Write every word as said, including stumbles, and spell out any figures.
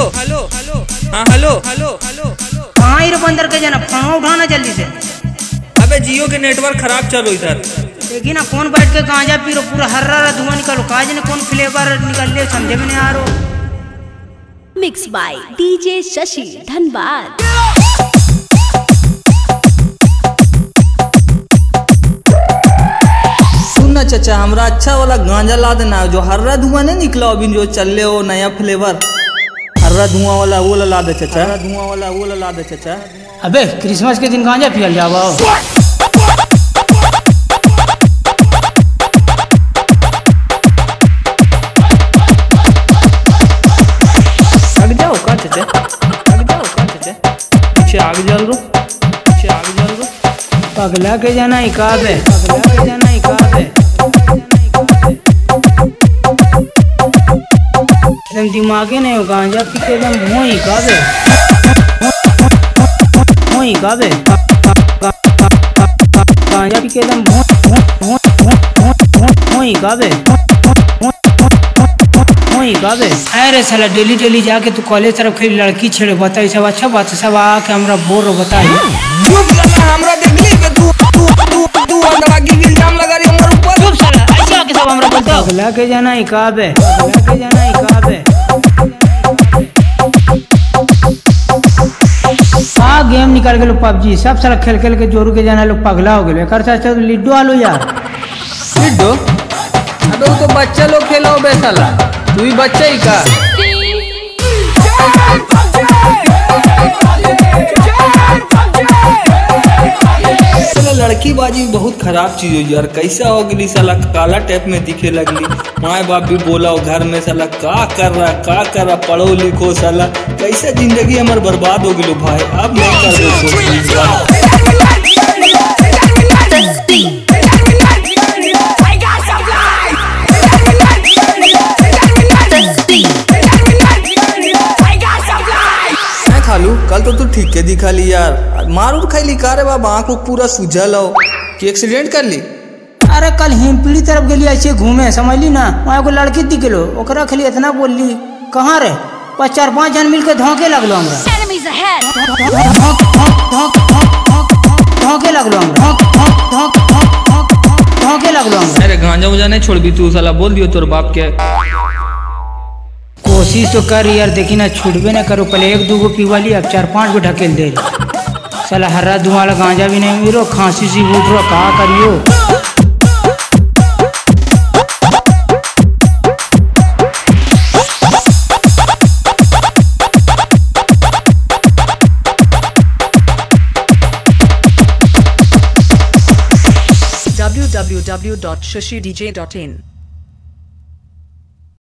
Hello hello हाँ hello hello hello hello कहाँ ही रे बंदर के जाना फोन उठाना जल्दी से। अबे जियो के नेटवर्क खराब चलो इधर। देखी ना कौन बैठ के गांजा पी रो पूरा हर्रा हर्रा धुआं निकालो काज ने कौन फ्लेवर निकल ले समझे में नहीं आ रहा। Mix by DJ Shashi Dhanbad. सुनना चाचा हमरा अच्छा वाला गांजा ला देना जो हर्रा धुआं नहीं निकला अभी जो चल ले हो नया फ्लेवर हर्रा धुआं वाला वो ला दे चाचा। हर्रा धुआं वाला वो ला दे चाचा। अबे क्रिसमस के दिन गांजा पियल जावा। आग जाओ का चाचा आग जाओ का चाचा पीछे आग जल रो पीछे आग जल रो। पगला के जाना ही काब है पगला के जाना ही काब है एकदम दिमागे नहीं हो गांजा पी के एकदम मुँह ही काब है मुँह ही काब है गांजा पी के एकदम मुँह ही काब है मुँह ही काब है। अरे साला डेली डेली जाके तू कॉलेज तरफ खेली लड़की छेड़े बताई सब अच्छा बात है सब आके हमरा बोर बताई। हमरा देखली के तू तू तू तू अंदर आगे इल्जाम लगा रही हमर ऊपर। चुप साला ऐसे आके सब हमरा बोलता पगला के जाना ही काब है पगला के जाना ही काब है। आ गेम निकाल के लोग पबजी सब साला खेल खेल के जोरू के जाना लोग पगला हो गए। कर चाचा लिड्डो आलो यार लिड्डो अबे वो तो बच्चा लोग खेलो बे साला तू ही बच्चा ही का। लड़की बाजी बहुत खराब चीज हो यार कैसा हो गई साला काला टाइप में दिखे लगली। माए बाप भी बोला हो घर में साला का कर रहा का कर रहा पढ़ो लिखो साला कैसा जिंदगी हमार बर्बाद हो गई भाई अब नहीं कर दो। खालू कल तो तू ठीक के दिखा ली यार मार उर खाई का रे बाबा आँख पूरा सूझल हो कि एक्सीडेंट कर ली। अरे कल हिमपीढ़ी तरफ गली ऐसे घूमे समझली ना वहाँ को लड़की दिख लो ओकरा खाली इतना बोलली कहाँ रे पाँच चार पाँच जन मिलके धोखे लगलो हमरा धोखे लगलो हमरा धोखे लगलो हमरा। अरे गांजा उजा नहीं छोड़ भी तू साला बोल दियो तोर बाप के। कोशिश तो कर यार देखी ना छूटबे ना करो पहले एक दो गो पीवा ली अब चार पांच गो ढकेल दे साला हर्रा धुआं वाला गांजा भी नहीं मिलो खांसी सी उठ रो कहा करियो। w w w dot shashi d j dot in